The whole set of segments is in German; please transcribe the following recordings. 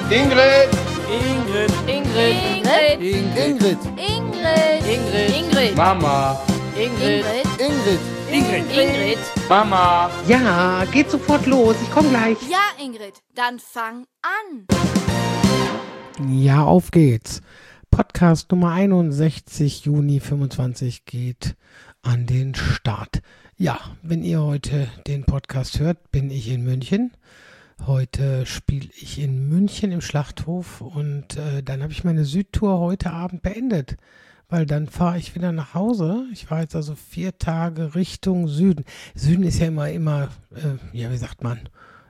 Ingrid. Ingrid. Ingrid. Ingrid. Ingrid. Ingrid. Ingrid. Mama. Ingrid. Ingrid. Ingrid. Ingrid. Mama. Ja, geht sofort los. Ich komme gleich. Ja, Ingrid, dann fang an. Ja, auf geht's. Podcast Nummer 61, Juni 25 geht an den Start. Ja, wenn ihr heute den Podcast hört, bin ich in München. Heute spiele ich in München im Schlachthof und dann habe ich meine Südtour heute Abend beendet, weil dann fahre ich wieder nach Hause. Ich war jetzt also 4 Tage Richtung Süden. Süden ist ja immer, ja, wie sagt man,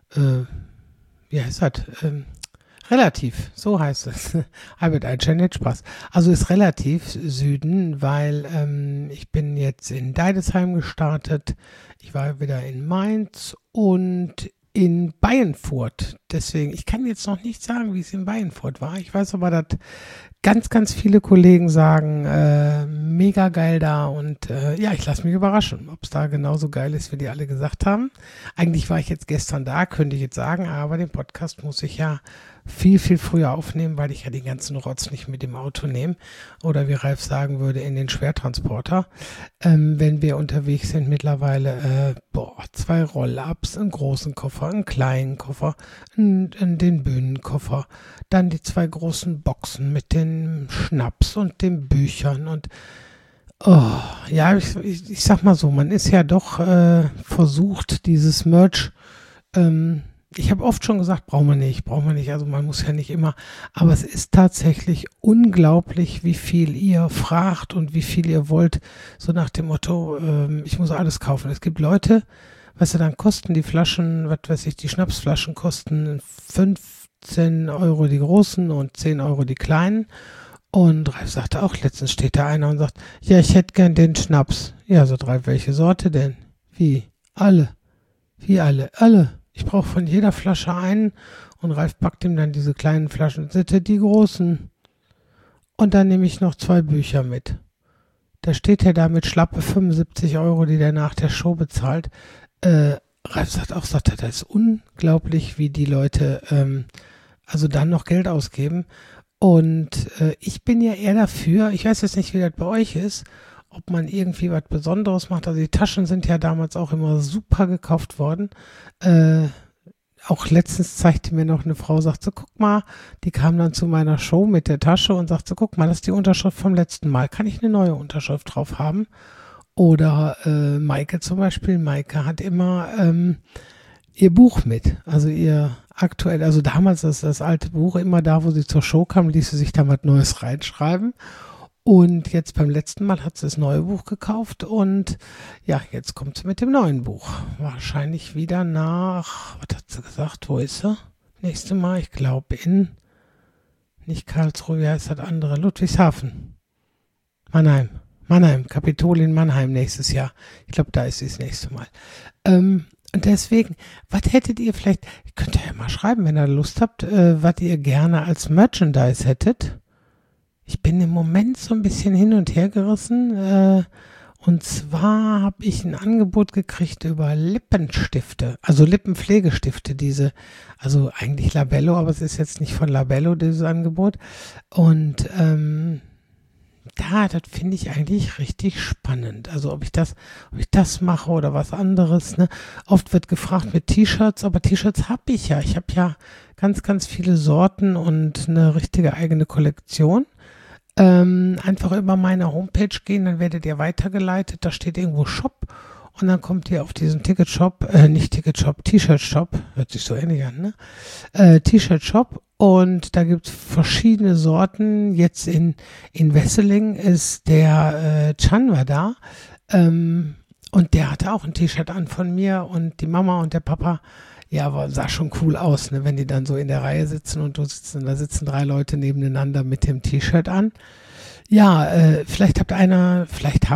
wie heißt das? Relativ, so heißt es. Albert Einstein hat Spaß. Also ist relativ Süden, weil ich bin jetzt in Deidesheim gestartet. Ich war wieder in Mainz und in Baienfurt. Deswegen, ich kann jetzt noch nicht sagen, wie es in Baienfurt war. Ich weiß aber, dass ganz viele Kollegen sagen, mega geil da und ja, ich lasse mich überraschen, ob es da genauso geil ist, wie die alle gesagt haben. Eigentlich war ich jetzt gestern da, könnte ich jetzt sagen, aber den Podcast muss ich ja viel früher aufnehmen, weil ich ja den ganzen Rotz nicht mit dem Auto nehme oder wie Ralf sagen würde, in den Schwertransporter. Wenn wir unterwegs sind mittlerweile, 2 Roll-Ups, einen großen Koffer, einen kleinen Koffer, den Bühnenkoffer, dann die 2 großen Boxen mit den Schnaps und den Büchern und ja, ich sag mal so, man ist ja doch versucht, dieses Merch, ich habe oft schon gesagt, brauchen wir nicht, also man muss ja nicht immer, aber es ist tatsächlich unglaublich, wie viel ihr fragt und wie viel ihr wollt, so nach dem Motto, ich muss alles kaufen. Es gibt Leute, weißt du, dann kosten die Flaschen, was weiß ich, die Schnapsflaschen kosten 15 Euro die großen und 10 Euro die kleinen. Und Ralf sagte auch, letztens steht da einer und sagt, ja, ich hätte gern den Schnaps. Ja, so Ralf, welche Sorte denn? Wie? Alle. Wie alle? Alle. Ich brauche von jeder Flasche einen. Und Ralf packt ihm dann diese kleinen Flaschen und sagt, die großen. Und dann nehme ich noch 2 Bücher mit. Da steht er da mit schlappe 75 Euro, die der nach der Show bezahlt. Ralf sagt, das ist unglaublich, wie die Leute also dann noch Geld ausgeben. Und ich bin ja eher dafür, ich weiß jetzt nicht, wie das bei euch ist, ob man irgendwie was Besonderes macht. Also die Taschen sind ja damals auch immer super gekauft worden. Auch letztens zeigte mir noch eine Frau, sagt so, guck mal, die kam dann zu meiner Show mit der Tasche und sagt so, guck mal, das ist die Unterschrift vom letzten Mal. Kann ich eine neue Unterschrift drauf haben? Oder Maike zum Beispiel. Maike hat immer ihr Buch mit, also ihr aktuell, also damals das alte Buch, immer da, wo sie zur Show kam, ließ sie sich da was Neues reinschreiben. Und jetzt beim letzten Mal hat sie das neue Buch gekauft und ja, jetzt kommt sie mit dem neuen Buch. Wahrscheinlich wieder nach, was hat sie gesagt, wo ist sie? Nächste Mal, ich glaube nicht Karlsruhe, wie heißt das andere? Ludwigshafen. Mannheim, Kapitol in Mannheim nächstes Jahr. Ich glaube, da ist sie das nächste Mal. Und deswegen, was hättet ihr vielleicht, könnt ihr ja mal schreiben, wenn ihr Lust habt, was ihr gerne als Merchandise hättet. Ich bin im Moment so ein bisschen hin und her gerissen. Und zwar habe ich ein Angebot gekriegt über Lippenstifte, also Lippenpflegestifte, also eigentlich Labello, aber es ist jetzt nicht von Labello, dieses Angebot. Und das finde ich eigentlich richtig spannend. Also ob ich das mache oder was anderes. Ne? Oft wird gefragt mit T-Shirts, aber T-Shirts habe ich ja. Ich habe ja ganz viele Sorten und eine richtige eigene Kollektion. Einfach über meine Homepage gehen, dann werdet ihr weitergeleitet. Da steht irgendwo Shop und dann kommt ihr auf diesen T-Shirt-Shop, hört sich so ähnlich an, ne? T-Shirt-Shop. Und da gibt es verschiedene Sorten. Jetzt in Wesseling ist der Can war da. Und der hatte auch ein T-Shirt an von mir und die Mama und der Papa. Ja, aber sah schon cool aus, ne, wenn die dann so in der Reihe sitzen und da sitzen 3 Leute nebeneinander mit dem T-Shirt an. Ja, vielleicht hat einer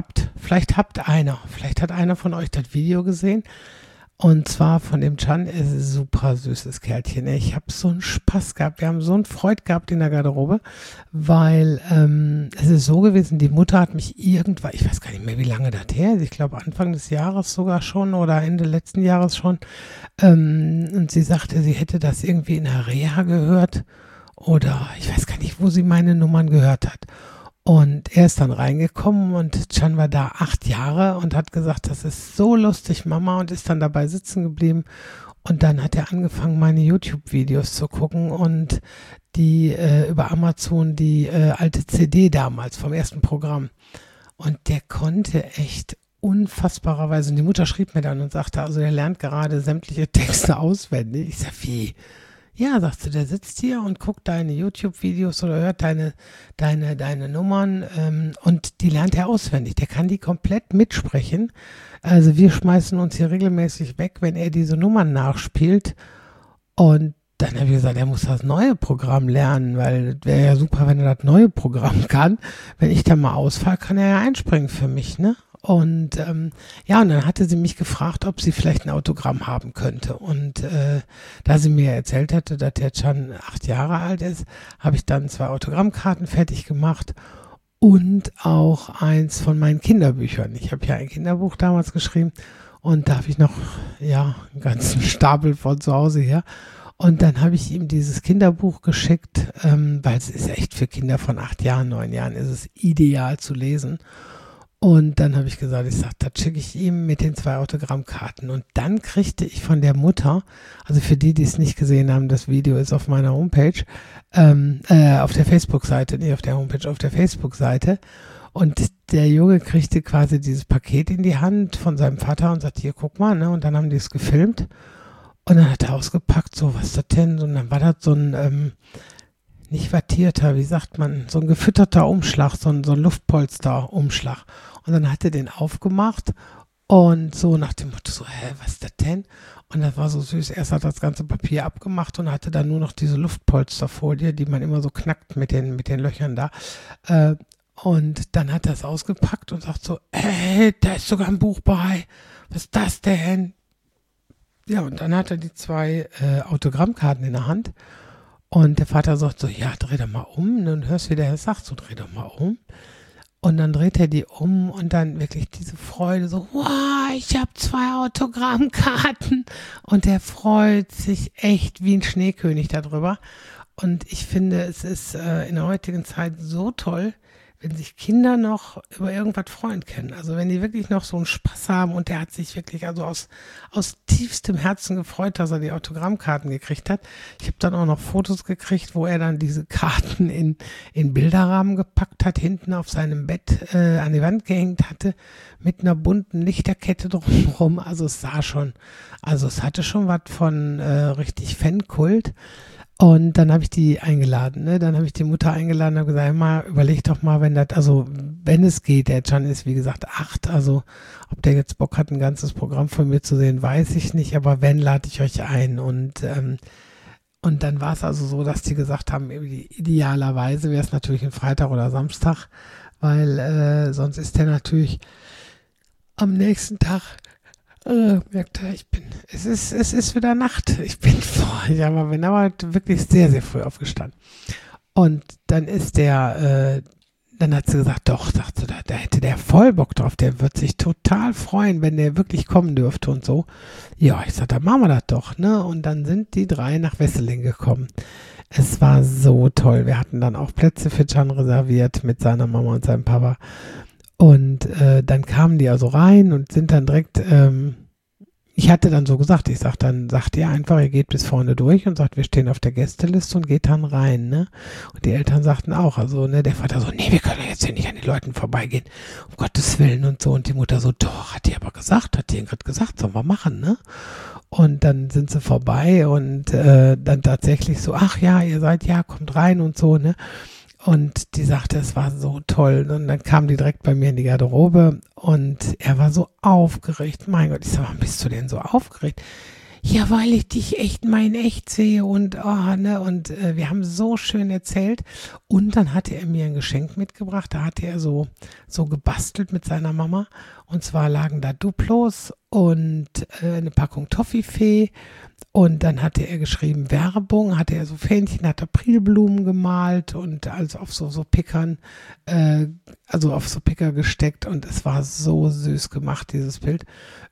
von euch das Video gesehen. Und zwar von dem Can, ist ein super süßes Kerlchen. Ich habe so einen Spaß gehabt. Wir haben so einen Freude gehabt in der Garderobe, weil es ist so gewesen, die Mutter hat mich irgendwann, ich weiß gar nicht mehr, wie lange das her ist, ich glaube Anfang des Jahres sogar schon oder Ende letzten Jahres schon. Und sie sagte, sie hätte das irgendwie in der Reha gehört oder ich weiß gar nicht, wo sie meine Nummern gehört hat. Und er ist dann reingekommen und Can war da 8 Jahre und hat gesagt, das ist so lustig, Mama, und ist dann dabei sitzen geblieben. Und dann hat er angefangen, meine YouTube-Videos zu gucken und die über Amazon die alte CD damals vom ersten Programm. Und der konnte echt unfassbarerweise, und die Mutter schrieb mir dann und sagte, also er lernt gerade sämtliche Texte auswendig. Ich sag, wie? Ja, sagst du, der sitzt hier und guckt deine YouTube-Videos oder hört deine Nummern und die lernt er auswendig. Der kann die komplett mitsprechen. Also wir schmeißen uns hier regelmäßig weg, wenn er diese Nummern nachspielt. Und dann habe ich gesagt, er muss das neue Programm lernen, weil es wäre ja super, wenn er das neue Programm kann. Wenn ich da mal ausfall, kann er ja einspringen für mich, ne? Und ja, und dann hatte sie mich gefragt, ob sie vielleicht ein Autogramm haben könnte. Und da sie mir erzählt hatte, dass der Can 8 Jahre alt ist, habe ich dann 2 Autogrammkarten fertig gemacht und auch eins von meinen Kinderbüchern. Ich habe ja ein Kinderbuch damals geschrieben und da habe ich noch ja einen ganzen Stapel von zu Hause her. Und dann habe ich ihm dieses Kinderbuch geschickt, weil es ist echt für Kinder von 8 Jahren, 9 Jahren, ist es ideal zu lesen. Und dann habe ich gesagt, das schicke ich ihm mit den 2 Autogrammkarten. Und dann kriegte ich von der Mutter, also für die, die es nicht gesehen haben, das Video ist auf meiner Homepage, auf der Facebook-Seite, nicht auf der Homepage, auf der Facebook-Seite. Und der Junge kriegte quasi dieses Paket in die Hand von seinem Vater und sagte, hier, guck mal, ne? Und dann haben die es gefilmt. Und dann hat er ausgepackt, so, was ist das denn? Und dann war das so ein, nicht wattierter, wie sagt man, so ein gefütterter Umschlag, so ein Luftpolster-Umschlag. Und dann hat er den aufgemacht und so nach dem Motto so, was ist das denn? Und das war so süß. Erst hat er das ganze Papier abgemacht und hatte dann nur noch diese Luftpolsterfolie, die man immer so knackt mit den Löchern da. Und dann hat er es ausgepackt und sagt so, da ist sogar ein Buch bei. Was ist das denn? Ja, und dann hat er die 2 Autogrammkarten in der Hand. Und der Vater sagt so, ja, dreh doch mal um. Und dann hörst du, wie der sagt, so, dreh doch mal um. Und dann dreht er die um und dann wirklich diese Freude, so, wow, ich habe 2 Autogrammkarten. Und der freut sich echt wie ein Schneekönig darüber. Und ich finde, es ist in der heutigen Zeit so toll, wenn sich Kinder noch über irgendwas freuen können. Also wenn die wirklich noch so einen Spaß haben und der hat sich wirklich also aus tiefstem Herzen gefreut, dass er die Autogrammkarten gekriegt hat. Ich habe dann auch noch Fotos gekriegt, wo er dann diese Karten in Bilderrahmen gepackt hat, hinten auf seinem Bett an die Wand gehängt hatte, mit einer bunten Lichterkette drumherum. Also es es hatte schon was von richtig Fankult. Und dann habe ich die eingeladen, ne? Dann habe ich die Mutter eingeladen und habe gesagt, mal, überleg doch mal, wenn es geht, der Can ist wie gesagt 8, also ob der jetzt Bock hat, ein ganzes Programm von mir zu sehen, weiß ich nicht, aber wenn, lade ich euch ein. Und dann war es also so, dass die gesagt haben, idealerweise wäre es natürlich ein Freitag oder Samstag, weil sonst ist der natürlich am nächsten Tag merkt er, es ist wieder Nacht. Ich bin bin aber wirklich sehr, sehr früh aufgestanden. Und dann dann hat sie gesagt, doch, sagt sie, da hätte der voll Bock drauf, der wird sich total freuen, wenn der wirklich kommen dürfte und so. Ja, ich sagte, dann machen wir das doch, ne? Und dann sind die 3 nach Wesseling gekommen. Es war so toll. Wir hatten dann auch Plätze für Can reserviert mit seiner Mama und seinem Papa. Und dann kamen die also rein und sind dann direkt, ich hatte dann so gesagt, dann sagt ihr einfach, ihr geht bis vorne durch und sagt, wir stehen auf der Gästeliste und geht dann rein, ne? Und die Eltern sagten auch, also, ne, der Vater so, nee, wir können jetzt hier nicht an den Leuten vorbeigehen, um Gottes Willen und so. Und die Mutter so, doch, hat die gerade gesagt, sollen wir machen, ne? Und dann sind sie vorbei und dann tatsächlich so, ach ja, ihr seid, ja, kommt rein und so, ne? Und die sagte, es war so toll. Und dann kam die direkt bei mir in die Garderobe und er war so aufgeregt. Mein Gott, ich sag, warum bist du denn so aufgeregt? Ja, weil ich dich echt mal in echt sehe und wir haben so schön erzählt. Und dann hatte er mir ein Geschenk mitgebracht. Da hatte er so gebastelt mit seiner Mama. Und zwar lagen da Duplos und eine Packung Toffifee. Und dann hatte er geschrieben Werbung, hatte er so Fähnchen, hat Aprilblumen gemalt und also auf so Pickern, auf so Picker gesteckt und es war so süß gemacht, dieses Bild.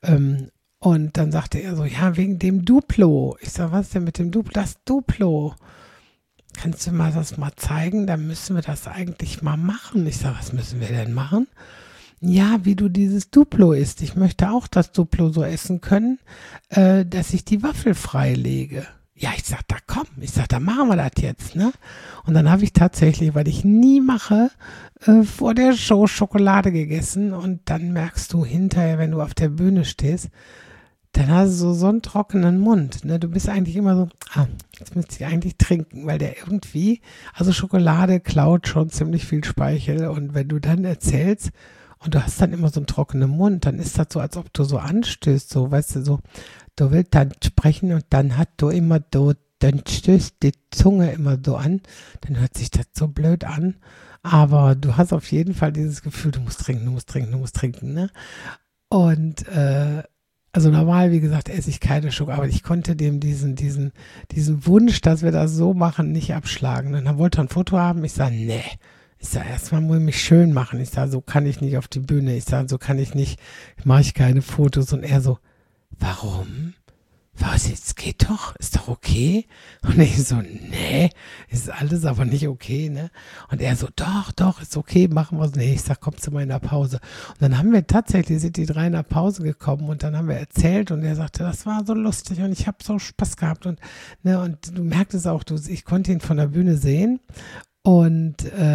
Und dann sagte er so, ja, wegen dem Duplo. Ich sag, was denn mit dem Duplo? Das Duplo. kannst du mal das mal zeigen? Dann müssen wir das eigentlich mal machen. Ich sage, was müssen wir denn machen? Ja, wie du dieses Duplo isst. Ich möchte auch das Duplo so essen können, dass ich die Waffel freilege. Ja, ich sag, da machen wir das jetzt, ne? Und dann habe ich tatsächlich, weil ich nie mache, vor der Show Schokolade gegessen und dann merkst du hinterher, wenn du auf der Bühne stehst, dann hast du so einen trockenen Mund, ne? Du bist eigentlich immer so, jetzt müsste ich eigentlich trinken, weil der irgendwie, also Schokolade klaut schon ziemlich viel Speichel und wenn du dann erzählst und du hast dann immer so einen trockenen Mund, dann ist das so, als ob du so anstößt, so, weißt du, so, du willst dann sprechen und dann dann stößt die Zunge immer so an, dann hört sich das so blöd an, aber du hast auf jeden Fall dieses Gefühl, du musst trinken, ne? Und, also normal, wie gesagt, esse ich keine Schokolade, aber ich konnte dem diesen Wunsch, dass wir das so machen, nicht abschlagen. Und dann wollte er ein Foto haben, ich sage, nee. Ich sage, erstmal muss ich mich schön machen. Ich sage, so kann ich nicht auf die Bühne. Ich sage, so kann ich nicht, mache ich keine Fotos. Und er so, warum? Was, jetzt geht doch, ist doch okay. Und ich so, nee, ist alles aber nicht okay, ne? Und er so, doch, ist okay, machen wir es. Nee, ich sag, kommst du mal in der Pause. Und dann sind die 3 in der Pause gekommen und dann haben wir erzählt und er sagte, das war so lustig und ich habe so Spaß gehabt und, ne, und du merktest auch, ich konnte ihn von der Bühne sehen und,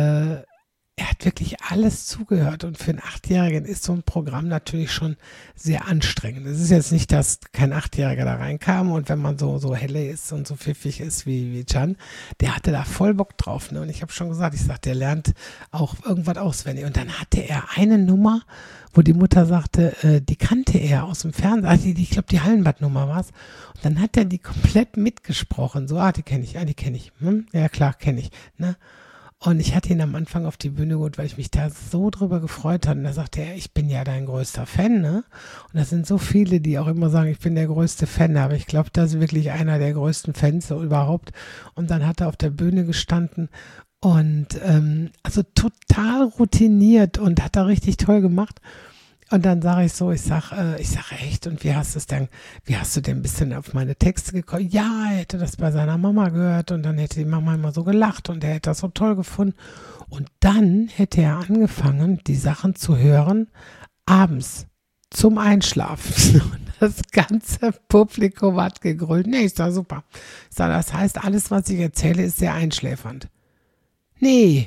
er hat wirklich alles zugehört und für einen 8-Jährigen ist so ein Programm natürlich schon sehr anstrengend. Es ist jetzt nicht, dass kein 8-Jähriger da reinkam und wenn man so helle ist und so pfiffig ist wie Can, der hatte da voll Bock drauf. Ne? Und ich habe schon gesagt, der lernt auch irgendwas auswendig. Und dann hatte er eine Nummer, wo die Mutter sagte, die kannte er aus dem Fernsehen. Also ich glaube, die Hallenbad-Nummer war es. Und dann hat er die komplett mitgesprochen. So, die kenne ich. Ja klar, kenne ich. Ne? Und ich hatte ihn am Anfang auf die Bühne geholt, weil ich mich da so drüber gefreut hatte. Und da sagte er, ich bin ja dein größter Fan, ne? Und das sind so viele, die auch immer sagen, ich bin der größte Fan. Aber ich glaube, das ist wirklich einer der größten Fans so überhaupt. Und dann hat er auf der Bühne gestanden und also total routiniert und hat da richtig toll gemacht. Und dann sage ich so, ich sag echt, und wie hast du denn ein bisschen auf meine Texte gekommen? Ja, er hätte das bei seiner Mama gehört und dann hätte die Mama immer so gelacht und er hätte das so toll gefunden. Und dann hätte er angefangen, die Sachen zu hören, abends zum Einschlafen. Und das ganze Publikum hat gegrölt. Nee, ist doch super. Ich sage, das heißt, alles, was ich erzähle, ist sehr einschläfernd. Nee,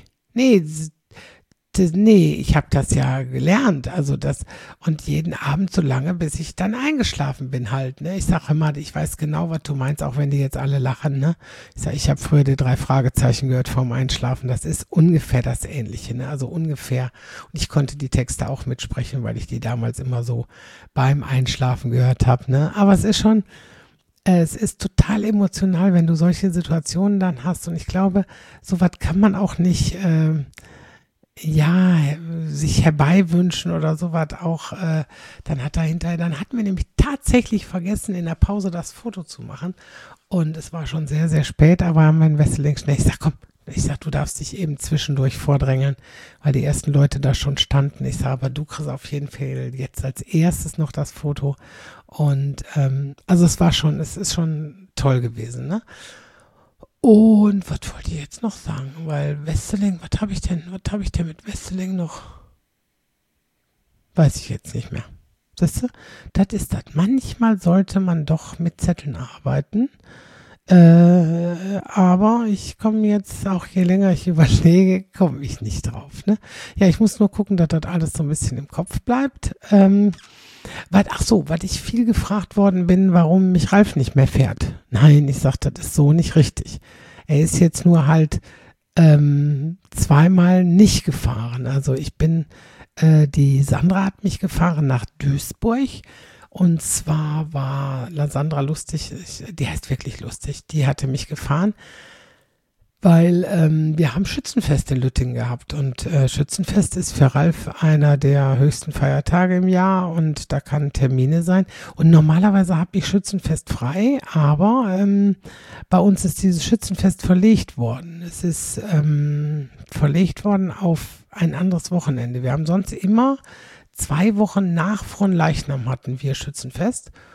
ich habe das ja gelernt, also das und jeden Abend so lange, bis ich dann eingeschlafen bin halt, ne? Ich sage immer, ich weiß genau, was du meinst, auch wenn die jetzt alle lachen, ne? Ich sage, ich habe früher die 3 Fragezeichen gehört vorm Einschlafen, das ist ungefähr das Ähnliche, ne? Also ungefähr. Und ich konnte die Texte auch mitsprechen, weil ich die damals immer so beim Einschlafen gehört habe, ne? Aber es ist total emotional, wenn du solche Situationen dann hast und ich glaube, sowas kann man auch nicht sich herbeiwünschen oder sowas auch, dann hatten wir nämlich tatsächlich vergessen, in der Pause das Foto zu machen und es war schon sehr, sehr spät, aber haben wir in Wesseling schnell, ich sag, du darfst dich eben zwischendurch vordrängeln, weil die ersten Leute da schon standen. Ich sage, aber du kriegst auf jeden Fall jetzt als erstes noch das Foto und also es ist schon toll gewesen, ne? Und was wollte ich jetzt noch sagen? Weil Wesseling, was habe ich denn mit Wesseling noch? Weiß ich jetzt nicht mehr. Siehst du? Das ist das. Manchmal sollte man doch mit Zetteln arbeiten. Aber ich komme jetzt auch, je länger ich überlege, komme ich nicht drauf. Ne? Ja, ich muss nur gucken, dass das alles so ein bisschen im Kopf bleibt. Was ich viel gefragt worden bin, warum mich Ralf nicht mehr fährt. Nein, ich sage, das ist so nicht richtig. Er ist jetzt nur halt 2-mal nicht gefahren. Also die Sandra hat mich gefahren nach Duisburg. Und zwar war Sandra lustig, die heißt wirklich lustig, die hatte mich gefahren, weil wir haben Schützenfest in Lüttingen gehabt und Schützenfest ist für Ralf einer der höchsten Feiertage im Jahr und da kann Termine sein und normalerweise habe ich Schützenfest frei, aber bei uns ist dieses Schützenfest verlegt worden. Es ist verlegt worden auf ein anderes Wochenende. Wir haben sonst immer 2 Wochen nach Fronleichnam hatten wir Schützenfest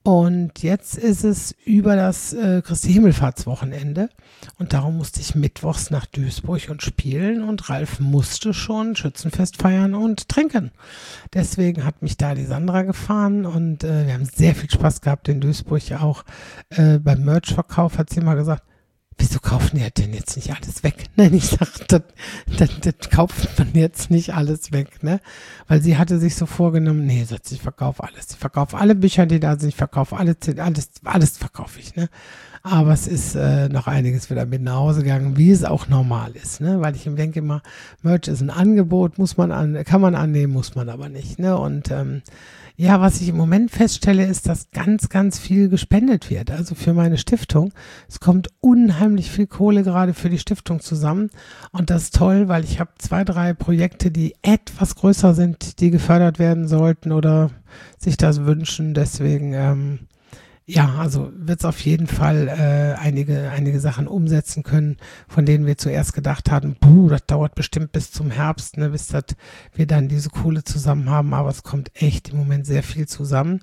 Und jetzt ist es über das Christi Himmelfahrtswochenende und darum musste ich mittwochs nach Duisburg und spielen und Ralf musste schon Schützenfest feiern und trinken. Deswegen hat mich da die Sandra gefahren und wir haben sehr viel Spaß gehabt in Duisburg auch. Beim Merch-Verkauf hat sie mal gesagt, wieso kaufen die denn jetzt nicht alles weg? Nein, ich sag, das kauft man jetzt nicht alles weg, ne? Weil sie hatte sich so vorgenommen, nee, ich verkaufe alles. Ich verkaufe alle Bücher, die da sind, ich verkaufe alles verkaufe ich, ne? Aber es ist noch einiges wieder mit nach Hause gegangen, wie es auch normal ist, ne? Weil ich denke immer, Merch ist ein Angebot, kann man annehmen, muss man aber nicht, ne? Und ja, was ich im Moment feststelle, ist, dass ganz, ganz viel gespendet wird. Also für meine Stiftung. Es kommt unheimlich viel Kohle gerade für die Stiftung zusammen. Und das ist toll, weil ich habe 2, 3 Projekte, die etwas größer sind, die gefördert werden sollten oder sich das wünschen. Deswegen, ja, also wird es auf jeden Fall einige Sachen umsetzen können, von denen wir zuerst gedacht hatten, das dauert bestimmt bis zum Herbst, ne, bis wir dann diese Kohle zusammen haben, aber es kommt echt im Moment sehr viel zusammen.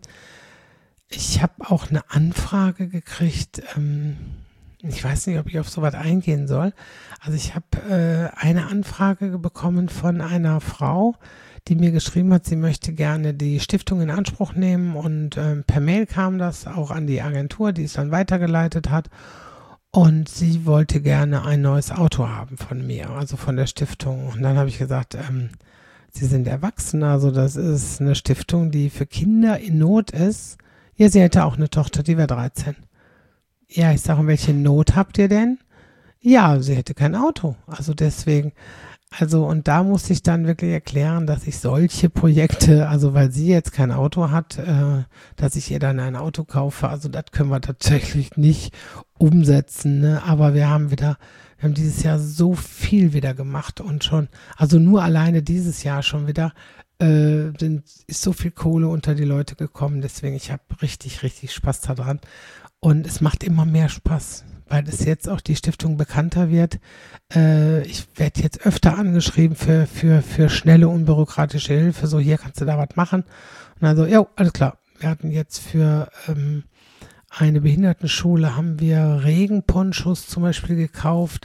Ich habe auch eine Anfrage gekriegt, ich weiß nicht, ob ich auf sowas eingehen soll. Also ich habe eine Anfrage bekommen von einer Frau, die mir geschrieben hat, sie möchte gerne die Stiftung in Anspruch nehmen und per Mail kam das auch an die Agentur, die es dann weitergeleitet hat und sie wollte gerne ein neues Auto haben von mir, also von der Stiftung. Und dann habe ich gesagt, sie sind erwachsen, also das ist eine Stiftung, die für Kinder in Not ist. Ja, sie hätte auch eine Tochter, die wäre 13. Ja, ich sage, welche Not habt ihr denn? Ja, sie hätte kein Auto, also deswegen... Also und da musste ich dann wirklich erklären, dass ich solche Projekte, also weil sie jetzt kein Auto hat, dass ich ihr dann ein Auto kaufe, also das können wir tatsächlich nicht umsetzen, ne? Aber wir haben dieses Jahr so viel wieder gemacht und schon, also nur alleine dieses Jahr schon wieder ist so viel Kohle unter die Leute gekommen, deswegen ich habe richtig, richtig Spaß daran und es macht immer mehr Spaß, weil es jetzt auch die Stiftung bekannter wird. Ich werde jetzt öfter angeschrieben für schnelle, unbürokratische Hilfe. So, hier kannst du da was machen. Und also, ja, alles klar. Wir hatten jetzt für eine Behindertenschule haben wir Regenponchos zum Beispiel gekauft,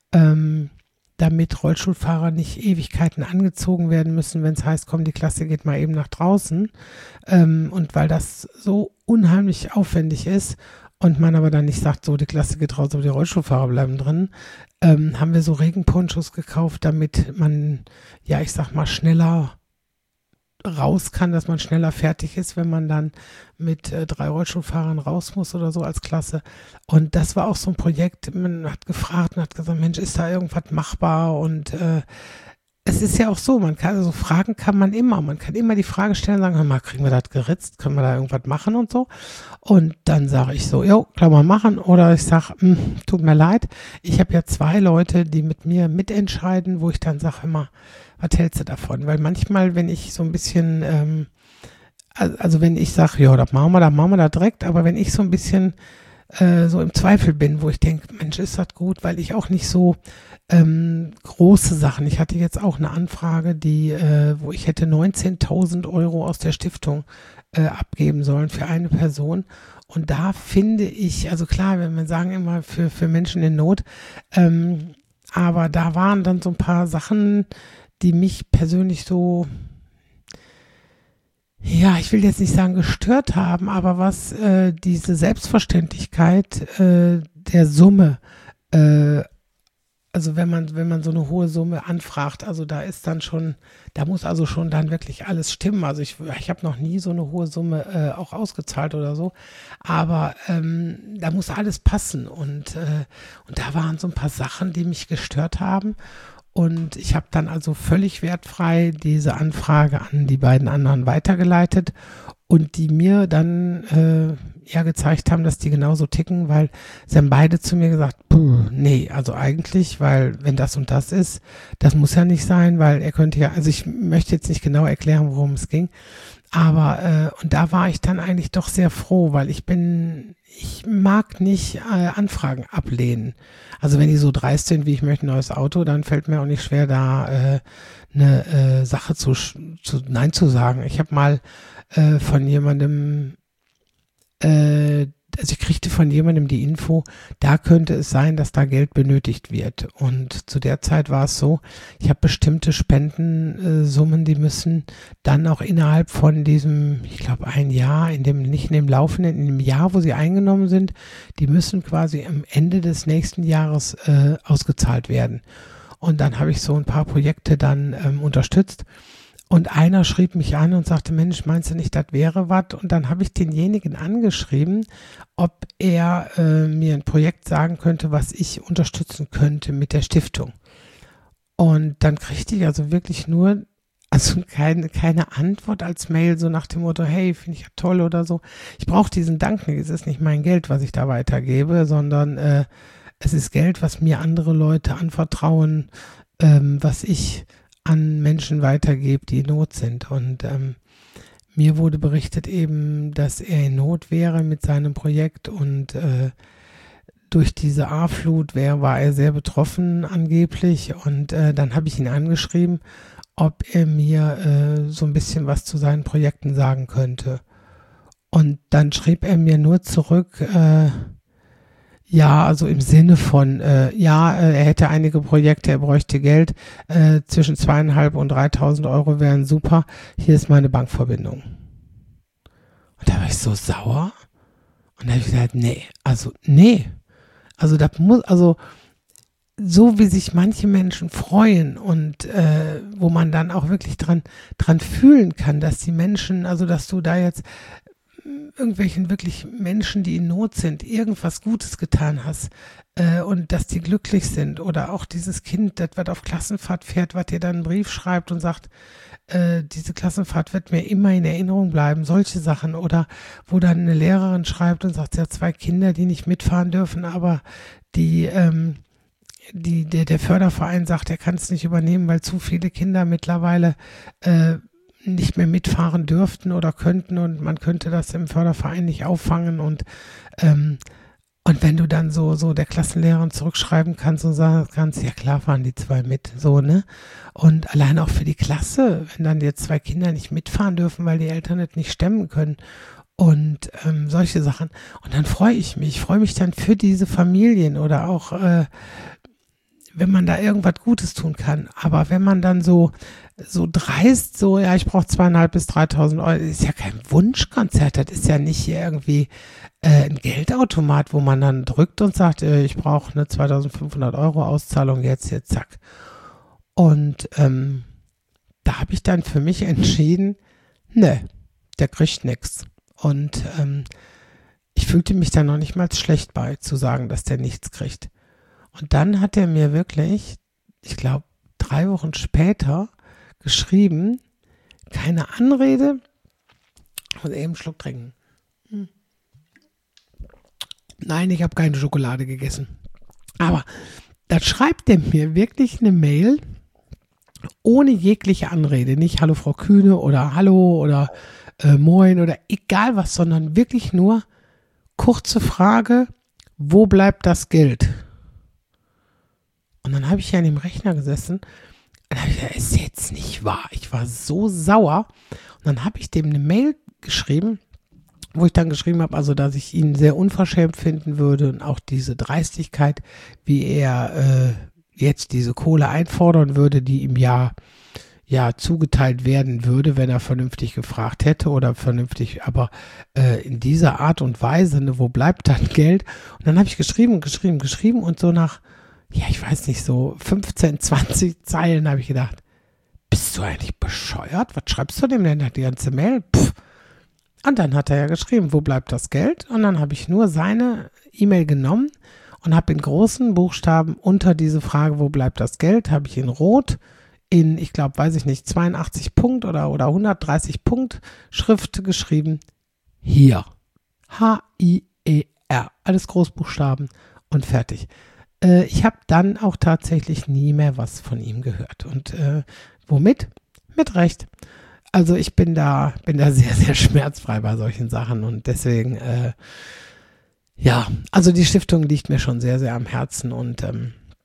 damit Rollstuhlfahrer nicht Ewigkeiten angezogen werden müssen, wenn es heißt, komm, die Klasse geht mal eben nach draußen. Und weil das so unheimlich aufwendig ist, und man aber dann nicht sagt, so die Klasse geht raus, aber die Rollstuhlfahrer bleiben drin, haben wir so Regenponchos gekauft, damit man, ja, ich sag mal, schneller raus kann, dass man schneller fertig ist, wenn man dann mit 3 Rollstuhlfahrern raus muss oder so als Klasse. Und das war auch so ein Projekt, man hat gefragt und hat gesagt, Mensch, ist da irgendwas machbar? Und es ist ja auch so, also Fragen kann man kann immer die Frage stellen und sagen, hör mal, kriegen wir das geritzt, können wir da irgendwas machen und so. Und dann sage ich so, jo, kann man machen. Oder ich sage, tut mir leid, ich habe ja 2 Leute, die mit mir mitentscheiden, wo ich dann sage immer, was hältst du davon? Weil manchmal, wenn ich so ein bisschen, also wenn ich sage, ja, das machen wir da direkt, aber wenn ich so ein bisschen so im Zweifel bin, wo ich denke, Mensch, ist das gut, weil ich auch nicht so große Sachen. Ich hatte jetzt auch eine Anfrage, wo ich hätte 19.000 € aus der Stiftung abgeben sollen für eine Person. Und da finde ich, also klar, wenn wir sagen immer für Menschen in Not, aber da waren dann so ein paar Sachen, die mich persönlich so, ja, ich will jetzt nicht sagen gestört haben, aber was diese Selbstverständlichkeit der Summe, also wenn man so eine hohe Summe anfragt, also da muss also schon dann wirklich alles stimmen. Also ich habe noch nie so eine hohe Summe auch ausgezahlt oder so, aber da muss alles passen und da waren so ein paar Sachen, die mich gestört haben. Und ich habe dann also völlig wertfrei diese Anfrage an die beiden anderen weitergeleitet und die mir dann gezeigt haben, dass die genauso ticken, weil sie haben beide zu mir gesagt, nee, also eigentlich, weil wenn das und das ist, das muss ja nicht sein, weil er könnte ja, also ich möchte jetzt nicht genau erklären, worum es ging, aber und da war ich dann eigentlich doch sehr froh, weil ich mag nicht Anfragen ablehnen. Also wenn die so dreist sind, wie ich möchte ein neues Auto, dann fällt mir auch nicht schwer, da eine Sache Nein zu sagen. Ich habe mal von jemandem also ich kriegte von jemandem die Info, da könnte es sein, dass da Geld benötigt wird. Und zu der Zeit war es so, ich habe bestimmte Spendensummen, die müssen dann auch innerhalb von diesem, ich glaube ein Jahr, nicht in dem laufenden, in dem Jahr, wo sie eingenommen sind, die müssen quasi am Ende des nächsten Jahres ausgezahlt werden. Und dann habe ich so ein paar Projekte dann unterstützt. Und einer schrieb mich an und sagte, Mensch, meinst du nicht, das wäre was? Und dann habe ich denjenigen angeschrieben, ob er mir ein Projekt sagen könnte, was ich unterstützen könnte mit der Stiftung. Und dann kriegte ich also wirklich nur, also keine Antwort als Mail, so nach dem Motto, hey, finde ich ja toll oder so. Ich brauche diesen Dank nicht, es ist nicht mein Geld, was ich da weitergebe, sondern es ist Geld, was mir andere Leute anvertrauen, was ich an Menschen weitergebe, die in Not sind. Und mir wurde berichtet eben, dass er in Not wäre mit seinem Projekt und durch diese A-Flut war er sehr betroffen angeblich. Und dann habe ich ihn angeschrieben, ob er mir so ein bisschen was zu seinen Projekten sagen könnte. Und dann schrieb er mir nur zurück, ja, also im Sinne von, er hätte einige Projekte, er bräuchte Geld, zwischen 2.500 und 3.000 Euro wären super, hier ist meine Bankverbindung. Und da war ich so sauer und da habe ich gesagt, nee, also das muss, also so wie sich manche Menschen freuen und wo man dann auch wirklich dran fühlen kann, dass die Menschen, also dass du da jetzt irgendwelchen wirklich Menschen, die in Not sind, irgendwas Gutes getan hast und dass die glücklich sind oder auch dieses Kind, das was auf Klassenfahrt fährt, was dir dann einen Brief schreibt und sagt, diese Klassenfahrt wird mir immer in Erinnerung bleiben, solche Sachen oder wo dann eine Lehrerin schreibt und sagt, sie hat 2 Kinder, die nicht mitfahren dürfen, aber der Förderverein sagt, er kann es nicht übernehmen, weil zu viele Kinder mittlerweile nicht mehr mitfahren dürften oder könnten und man könnte das im Förderverein nicht auffangen und wenn du dann so der Klassenlehrerin zurückschreiben kannst und sagen kannst, ja klar fahren die 2 mit, so, ne? Und allein auch für die Klasse, wenn dann jetzt 2 Kinder nicht mitfahren dürfen, weil die Eltern das nicht stemmen können und solche Sachen. Und dann freue ich mich dann für diese Familien oder auch wenn man da irgendwas Gutes tun kann. Aber wenn man dann so dreist, ja, ich brauche 2.500 bis 3.000 Euro, ist ja kein Wunschkonzert, das ist ja nicht hier irgendwie ein Geldautomat, wo man dann drückt und sagt, ich brauche eine 2.500 Euro Auszahlung jetzt, zack. Und da habe ich dann für mich entschieden, ne, der kriegt nichts. Und ich fühlte mich da noch nicht mal schlecht bei, zu sagen, dass der nichts kriegt. Und dann hat er mir wirklich, ich glaube, 3 Wochen später geschrieben, keine Anrede, ich muss eben einen Schluck trinken. Nein, ich habe keine Schokolade gegessen. Aber da schreibt er mir wirklich eine Mail ohne jegliche Anrede. Nicht Hallo Frau Kühne oder Hallo oder Moin oder egal was, sondern wirklich nur kurze Frage, wo bleibt das Geld? Und dann habe ich ja an dem Rechner gesessen und habe ich gesagt, ist jetzt nicht wahr. Ich war so sauer. Und dann habe ich dem eine Mail geschrieben, wo ich dann geschrieben habe, also dass ich ihn sehr unverschämt finden würde und auch diese Dreistigkeit, wie er jetzt diese Kohle einfordern würde, die ihm ja zugeteilt werden würde, wenn er vernünftig gefragt hätte oder vernünftig, aber in dieser Art und Weise, ne, wo bleibt dann Geld? Und dann habe ich geschrieben und so nach, ja, ich weiß nicht, so 15, 20 Zeilen habe ich gedacht, bist du eigentlich bescheuert? Was schreibst du dem denn die ganze Mail? Pff. Und dann hat er ja geschrieben, wo bleibt das Geld? Und dann habe ich nur seine E-Mail genommen und habe in großen Buchstaben unter diese Frage, wo bleibt das Geld, habe ich in Rot in, ich glaube, 82 Punkt oder 130 Punkt Schrift geschrieben, hier. H-I-E-R. Alles Großbuchstaben und fertig. Ich habe dann auch tatsächlich nie mehr was von ihm gehört. Und womit? Mit Recht. Also ich bin da sehr, sehr schmerzfrei bei solchen Sachen und deswegen, also die Stiftung liegt mir schon sehr, sehr am Herzen und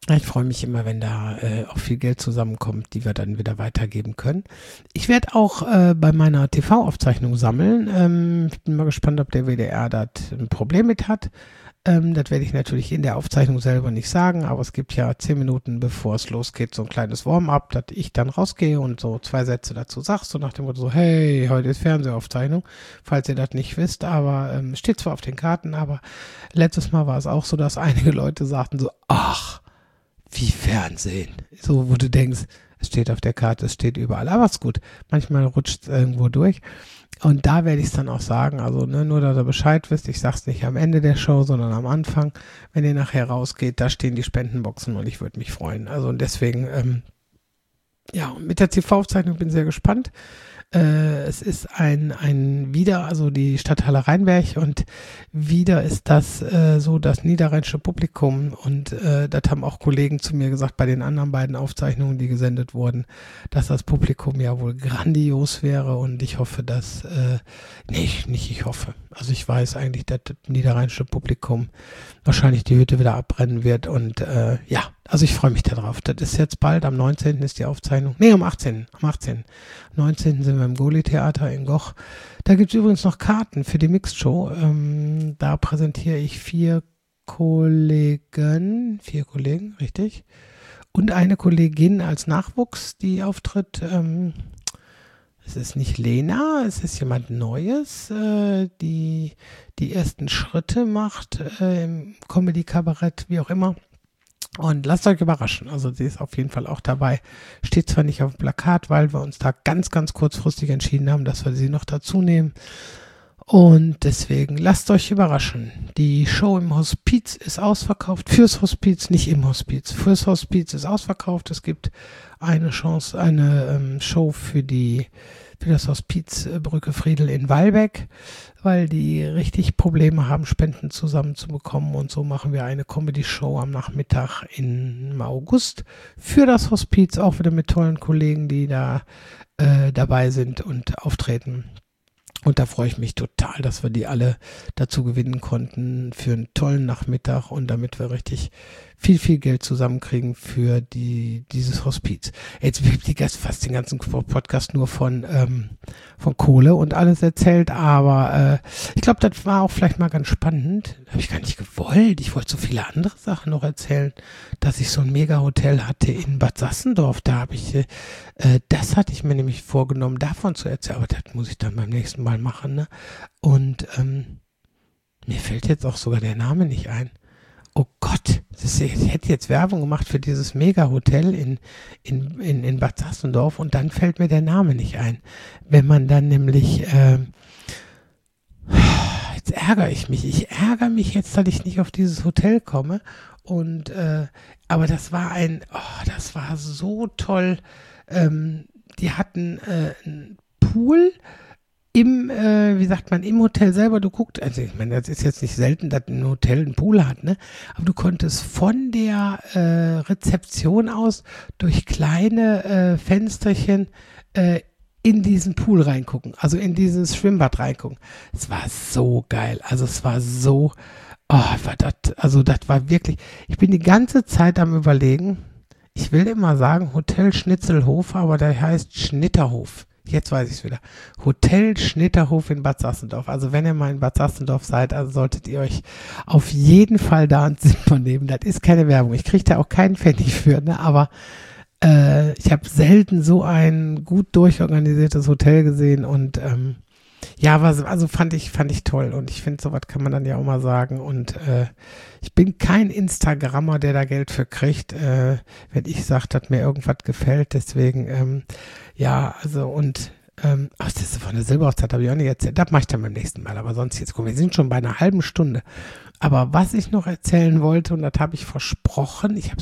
Ich freue mich immer, wenn da auch viel Geld zusammenkommt, die wir dann wieder weitergeben können. Ich werde auch bei meiner TV-Aufzeichnung sammeln. Ich bin mal gespannt, ob der WDR da ein Problem mit hat. Das werde ich natürlich in der Aufzeichnung selber nicht sagen, aber es gibt ja 10 Minuten, bevor es losgeht, so ein kleines Warm-up, dass ich dann rausgehe und so 2 Sätze dazu sage, so nach dem Motto so, hey, heute ist Fernsehaufzeichnung, falls ihr das nicht wisst, aber steht zwar auf den Karten, aber letztes Mal war es auch so, dass einige Leute sagten so, ach, wie Fernsehen. So, wo du denkst, es steht auf der Karte, es steht überall, aber ist gut. Manchmal rutscht es irgendwo durch. Und da werde ich es dann auch sagen, also nur, dass ihr Bescheid wisst, ich sage es nicht am Ende der Show, sondern am Anfang, wenn ihr nachher rausgeht, da stehen die Spendenboxen und ich würde mich freuen. Also und deswegen, mit der TV-Aufzeichnung bin ich sehr gespannt. Es ist ein wieder, also die Stadthalle Rheinberg und wieder ist das so das niederrheinische Publikum und das haben auch Kollegen zu mir gesagt bei den anderen beiden Aufzeichnungen, die gesendet wurden, dass das Publikum ja wohl grandios wäre und ich hoffe, dass, ich hoffe, also ich weiß eigentlich, dass das niederrheinische Publikum wahrscheinlich die Hütte wieder abbrennen wird und also ich freue mich darauf. Das ist jetzt bald, am 19. ist die Aufzeichnung. Nee, am 18. 19. sind wir im Goli-Theater in Goch. Da gibt es übrigens noch Karten für die Mixed-Show. Da präsentiere ich 4 Kollegen, richtig? Und eine Kollegin als Nachwuchs, die auftritt. Es ist nicht Lena, es ist jemand Neues, die ersten Schritte macht im Comedy-Kabarett, wie auch immer. Und lasst euch überraschen, also sie ist auf jeden Fall auch dabei. Steht zwar nicht auf dem Plakat, weil wir uns da ganz, ganz kurzfristig entschieden haben, dass wir sie noch dazu nehmen. Und deswegen lasst euch überraschen. Die Show im Hospiz ist ausverkauft. Fürs Hospiz, nicht im Hospiz. Fürs Hospiz ist ausverkauft. Es gibt eine Chance, eine Show für das Hospiz Brücke Friedel in Wallbeck, weil die richtig Probleme haben, Spenden zusammenzubekommen. Und so machen wir eine Comedy-Show am Nachmittag im August für das Hospiz, auch wieder mit tollen Kollegen, die da dabei sind und auftreten. Und da freue ich mich total, dass wir die alle dazu gewinnen konnten für einen tollen Nachmittag und damit wir richtig viel, viel Geld zusammenkriegen für dieses Hospiz. Jetzt wird die fast den ganzen Podcast nur von Kohle und alles erzählt, aber ich glaube, das war auch vielleicht mal ganz spannend. Habe ich gar nicht gewollt. Ich wollte so viele andere Sachen noch erzählen, dass ich so ein Mega-Hotel hatte in Bad Sassendorf. Da habe ich, das hatte ich mir nämlich vorgenommen, davon zu erzählen, aber das muss ich dann beim nächsten Mal machen, ne? Und mir fällt jetzt auch sogar der Name nicht ein. Oh Gott, ich hätte jetzt Werbung gemacht für dieses Mega-Hotel in Bad Sassendorf und dann fällt mir der Name nicht ein. Wenn man dann nämlich, jetzt ärgere ich mich. Ich ärgere mich jetzt, dass ich nicht auf dieses Hotel komme. Und, aber das war das war so toll. Die hatten einen Pool im Hotel selber, du guckst, also ich meine, das ist jetzt nicht selten, dass ein Hotel einen Pool hat, ne? Aber du konntest von der Rezeption aus durch kleine Fensterchen in diesen Pool reingucken, also in dieses Schwimmbad reingucken. Es war so geil, also es war so, das war wirklich, ich bin die ganze Zeit am Überlegen, ich will immer sagen Hotel Schnitzelhof, aber der heißt Schnitterhof. Jetzt weiß ich es wieder. Hotel Schnitterhof in Bad Sassendorf. Also wenn ihr mal in Bad Sassendorf seid, also solltet ihr euch auf jeden Fall da ein Zimmer nehmen. Das ist keine Werbung. Ich kriege da auch keinen Pfennig für, ne? Aber ich habe selten so ein gut durchorganisiertes Hotel gesehen und fand ich toll und ich finde, sowas kann man dann ja auch mal sagen und ich bin kein Instagrammer, der da Geld für kriegt, wenn ich sage, dass mir irgendwas gefällt, deswegen, das ist von der Silberhochzeit, habe ich auch nicht erzählt, das mache ich dann beim nächsten Mal, aber sonst jetzt, guck, wir sind schon bei einer halben Stunde. Aber was ich noch erzählen wollte, und das habe ich versprochen, ich habe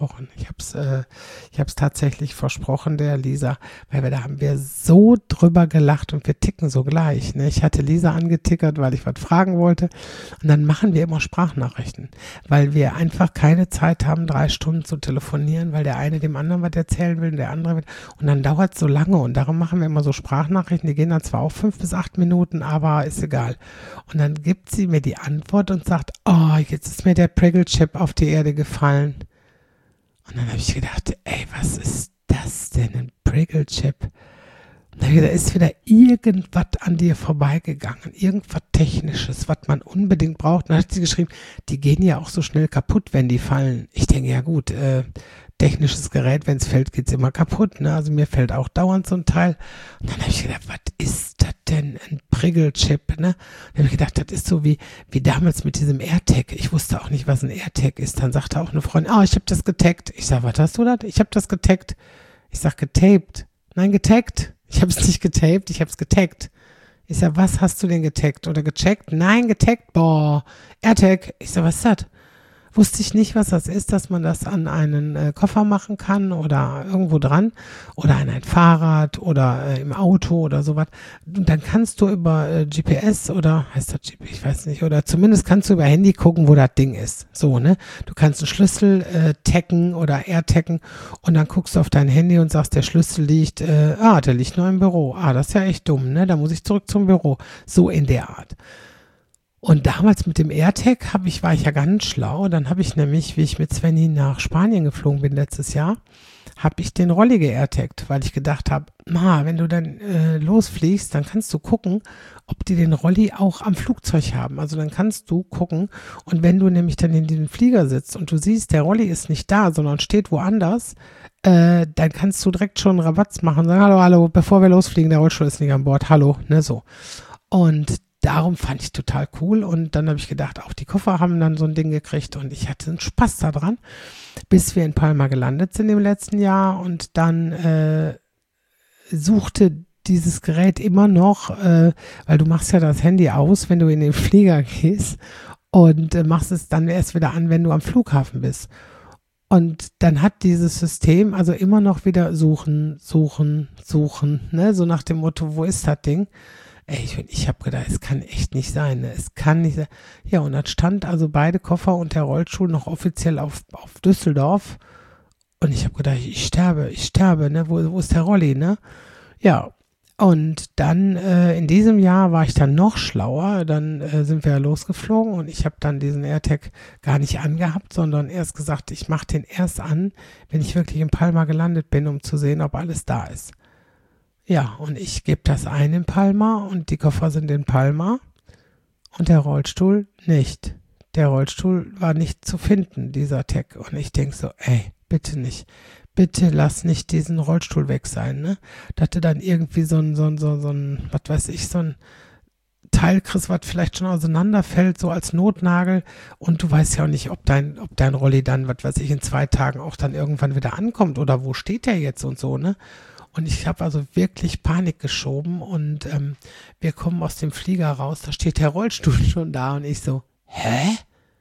es tatsächlich versprochen, der Lisa, weil da haben wir so drüber gelacht und wir ticken so gleich. Ne? Ich hatte Lisa angetickert, weil ich was fragen wollte und dann machen wir immer Sprachnachrichten, weil wir einfach keine Zeit haben, 3 Stunden zu telefonieren, weil der eine dem anderen was erzählen will und der andere und dann dauert es so lange und darum machen wir immer so Sprachnachrichten, die gehen dann zwar auch 5 bis 8 Minuten, aber ist egal. Und dann gibt sie mir die Antwort und sagt, oh, jetzt ist mir der Pringgle-Chip auf die Erde gefallen. Und dann habe ich gedacht, ey, was ist das denn, ein Priggle-Chip? Da ist wieder irgendwas an dir vorbeigegangen, irgendwas Technisches, was man unbedingt braucht. Und dann hat sie geschrieben, die gehen ja auch so schnell kaputt, wenn die fallen. Ich denke, ja gut, technisches Gerät, wenn es fällt, geht es immer kaputt. Ne? Also mir fällt auch dauernd so ein Teil. Und dann habe ich gedacht, was ist das denn, ein Priggle-Chip? Ne? Dann habe ich gedacht, das ist so wie damals mit diesem AirTag. Ich wusste auch nicht, was ein AirTag ist. Dann sagte auch eine Freundin, ich habe das getaggt. Ich sage, was hast du das? Ich habe das getaggt. Ich sage, getaped. Nein, getaggt. Ich habe es nicht getaped, ich habe es getaggt. Ich sag, was hast du denn getaggt oder gecheckt? Nein, getaggt. Boah, AirTag. Ich sag, was ist das? Wusste ich nicht, was das ist, dass man das an einen Koffer machen kann oder irgendwo dran oder an ein Fahrrad oder im Auto oder sowas. Und dann kannst du über GPS oder, heißt das GPS, ich weiß nicht, oder zumindest kannst du über Handy gucken, wo das Ding ist. So, ne? Du kannst einen Schlüssel taggen oder AirTaggen und dann guckst du auf dein Handy und sagst, der Schlüssel liegt, der liegt nur im Büro. Das ist ja echt dumm, ne? Da muss ich zurück zum Büro. So in der Art. Und damals mit dem AirTag war ich ja ganz schlau. Dann habe ich nämlich, wie ich mit Svenny nach Spanien geflogen bin letztes Jahr, habe ich den Rolli geairtaggt, weil ich gedacht habe, wenn du dann losfliegst, dann kannst du gucken, ob die den Rolli auch am Flugzeug haben. Also dann kannst du gucken und wenn du nämlich dann in diesem Flieger sitzt und du siehst, der Rolli ist nicht da, sondern steht woanders, dann kannst du direkt schon einen Rabatz machen und sagen, hallo, bevor wir losfliegen, der Rollstuhl ist nicht an Bord, hallo, ne, so. Und darum fand ich total cool und dann habe ich gedacht, auch die Koffer haben dann so ein Ding gekriegt und ich hatte einen Spaß daran, bis wir in Palma gelandet sind im letzten Jahr und dann suchte dieses Gerät immer noch, weil du machst ja das Handy aus, wenn du in den Flieger gehst und machst es dann erst wieder an, wenn du am Flughafen bist. Und dann hat dieses System also immer noch wieder suchen, ne? So nach dem Motto, wo ist das Ding? Ich habe gedacht, es kann echt nicht sein. Ne? Es kann nicht sein. Ja, und dann stand also beide Koffer und der Rollstuhl noch offiziell auf Düsseldorf. Und ich habe gedacht, ich sterbe, ne? Wo ist der Rolli, ne? Ja, und dann in diesem Jahr war ich dann noch schlauer. Dann sind wir ja losgeflogen und ich habe dann diesen AirTag gar nicht angehabt, sondern erst gesagt, ich mache den erst an, wenn ich wirklich in Palma gelandet bin, um zu sehen, ob alles da ist. Ja, und ich gebe das ein in Palma und die Koffer sind in Palma und der Rollstuhl nicht. Der Rollstuhl war nicht zu finden, dieser Tag. Und ich denke so, bitte nicht. Bitte lass nicht diesen Rollstuhl weg sein, ne? Dass du dann irgendwie so ein, was weiß ich, so ein Teil kriegst, was vielleicht schon auseinanderfällt, so als Notnagel. Und du weißt ja auch nicht, ob dein Rolli dann, was weiß ich, in 2 Tagen auch dann irgendwann wieder ankommt oder wo steht der jetzt und so, ne? Und ich habe also wirklich Panik geschoben und wir kommen aus dem Flieger raus, da steht der Rollstuhl schon da und ich so, hä?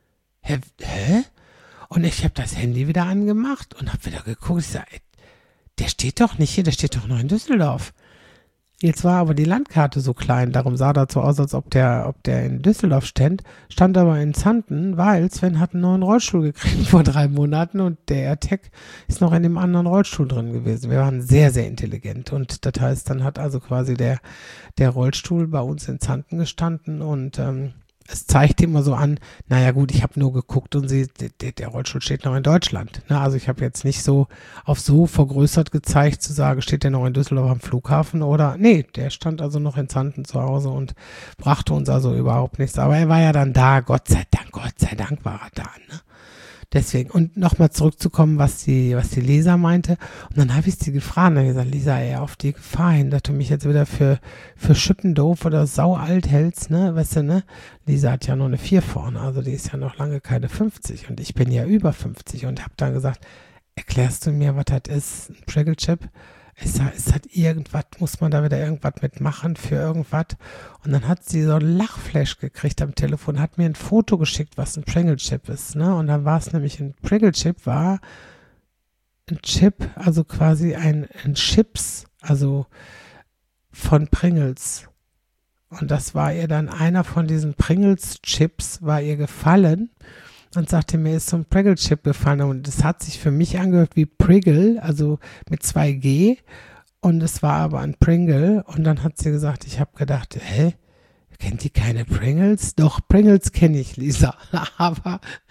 Und ich habe das Handy wieder angemacht und habe wieder geguckt, ich sage, der steht doch nicht hier, der steht doch noch in Düsseldorf. Jetzt war aber die Landkarte so klein, darum sah das so aus, als ob der in Düsseldorf stand aber in Zanten, weil Sven hat einen neuen Rollstuhl gekriegt vor 3 Monaten und der AirTag ist noch in dem anderen Rollstuhl drin gewesen. Wir waren sehr, sehr intelligent und das heißt, dann hat also quasi der Rollstuhl bei uns in Zanten gestanden und es zeigt immer so an, naja gut, ich habe nur geguckt und der Rollstuhl steht noch in Deutschland. Ne? Also ich habe jetzt nicht so auf so vergrößert gezeigt, zu sagen, steht der noch in Düsseldorf am Flughafen oder, nee, der stand also noch in Zanten zu Hause und brachte uns also überhaupt nichts. Aber er war ja dann da, Gott sei Dank war er da, ne? Deswegen, und nochmal zurückzukommen, was die Lisa meinte. Und dann habe ich sie gefragt und habe gesagt, Lisa, auf die Gefahr hin, dass du mich jetzt wieder für Schippendoof oder saualt hältst, ne, weißt du, ne? Lisa hat ja noch eine 4 vorne, also die ist ja noch lange keine 50 und ich bin ja über 50 und habe dann gesagt, erklärst du mir, was das ist, ein Priggle-Chip? Ist das irgendwas, muss man da wieder irgendwas mitmachen für irgendwas? Und dann hat sie so einen Lachflash gekriegt am Telefon, hat mir ein Foto geschickt, was ein Priggle-Chip ist, ne? Und dann war es nämlich, ein Priggle-Chip war ein Chip, also quasi ein Chips, also von Pringles. Und das war ihr dann, einer von diesen Pringles-Chips war ihr gefallen und sagte, mir ist so ein Priggle-Chip gefallen und das hat sich für mich angehört wie Priggle, also mit 2G und es war aber ein Pringle und dann hat sie gesagt, ich habe gedacht, kennt die keine Pringles? Doch, Pringles kenne ich, Lisa, aber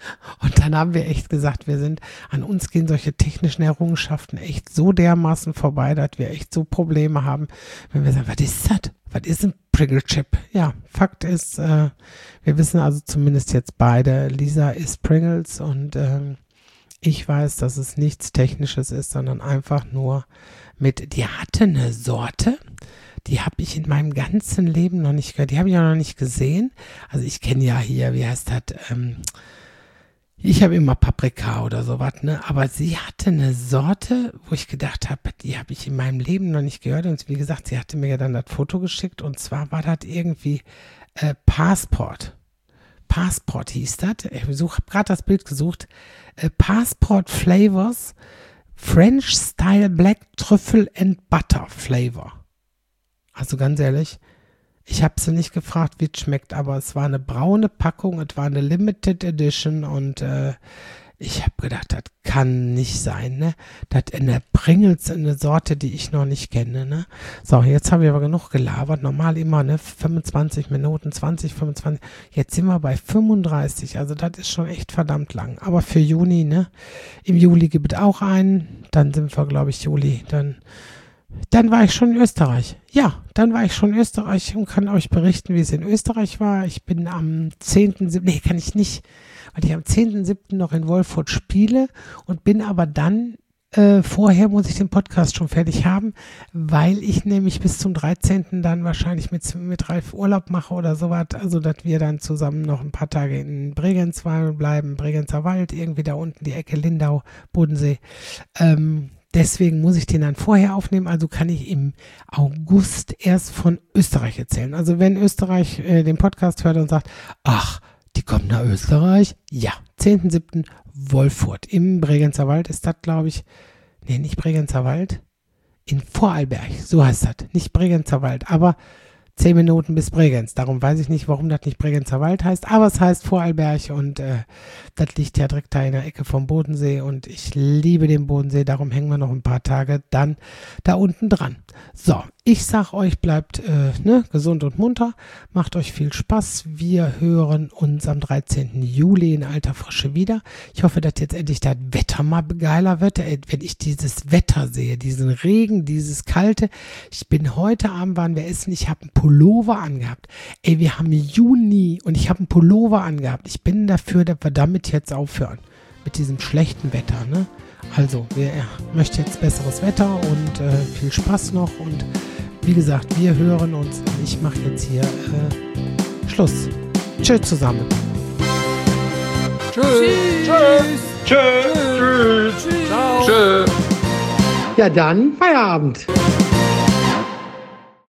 Und dann haben wir echt gesagt, an uns gehen solche technischen Errungenschaften echt so dermaßen vorbei, dass wir echt so Probleme haben, wenn wir sagen, was ist das? Was ist ein Pringle-Chip? Ja, Fakt ist, wir wissen also zumindest jetzt beide, Lisa isst Pringles und ich weiß, dass es nichts Technisches ist, sondern einfach nur die hatte eine Sorte, die habe ich in meinem ganzen Leben noch nicht gehört, die habe ich auch noch nicht gesehen. Also ich kenne ja hier, wie heißt das, ich habe immer Paprika oder sowas, ne? Aber sie hatte eine Sorte, wo ich gedacht habe, die habe ich in meinem Leben noch nicht gehört. Und wie gesagt, sie hatte mir ja dann das Foto geschickt. Und zwar war das irgendwie Passport. Passport hieß das. Ich habe gerade das Bild gesucht. Passport Flavors French Style Black Trüffel and Butter Flavor. Also ganz ehrlich, ich habe sie nicht gefragt, wie es schmeckt, aber es war eine braune Packung, es war eine Limited Edition und ich habe gedacht, das kann nicht sein, ne? Das in der Pringles eine Sorte, die ich noch nicht kenne, ne? So, jetzt habe ich aber genug gelabert, normal immer, ne? 25 Minuten, 20, 25, jetzt sind wir bei 35, also das ist schon echt verdammt lang, aber für Juni, ne? Im Juli gibt es auch einen, dann sind wir, glaube ich, Juli, dann war ich schon in Österreich. Ja, dann war ich schon in Österreich und kann euch berichten, wie es in Österreich war. Ich bin am 10.7., nee, kann ich nicht, weil ich am 10.7. noch in Wolfurt spiele und bin aber dann, vorher muss ich den Podcast schon fertig haben, weil ich nämlich bis zum 13. dann wahrscheinlich mit Ralf Urlaub mache oder sowas, also dass wir dann zusammen noch ein paar Tage in Bregenz bleiben, Bregenzer Wald, irgendwie da unten die Ecke Lindau, Bodensee, deswegen muss ich den dann vorher aufnehmen, also kann ich im August erst von Österreich erzählen. Also wenn Österreich den Podcast hört und sagt, ach, die kommen nach Österreich, ja, 10.7. Wolfurt. Im Bregenzer Wald ist das, glaube ich, nee, nicht Bregenzer Wald, in Vorarlberg, so heißt das, nicht Bregenzer Wald, aber 10 Minuten bis Bregenz. Darum weiß ich nicht, warum das nicht Bregenzer Wald heißt, aber es heißt Vorarlberg und das liegt ja direkt da in der Ecke vom Bodensee und ich liebe den Bodensee, darum hängen wir noch ein paar Tage dann da unten dran. So, ich sag euch, bleibt gesund und munter, macht euch viel Spaß. Wir hören uns am 13. Juli in alter Frische wieder. Ich hoffe, dass jetzt endlich das Wetter mal geiler wird, wenn ich dieses Wetter sehe, diesen Regen, dieses Kalte. Ich bin heute Abend, waren wir essen, ich habe einen Pullover angehabt. Ey, wir haben Juni und ich habe einen Pullover angehabt. Ich bin dafür, dass wir damit jetzt aufhören, mit diesem schlechten Wetter, ne? Also, wer möchte jetzt besseres Wetter und viel Spaß noch und wie gesagt, wir hören uns. Ich mache jetzt hier Schluss. Tschüss zusammen. Tschüss. Tschüss. Tschüss. Tschüss. Ciao. Tschüss. Ja dann, Feierabend.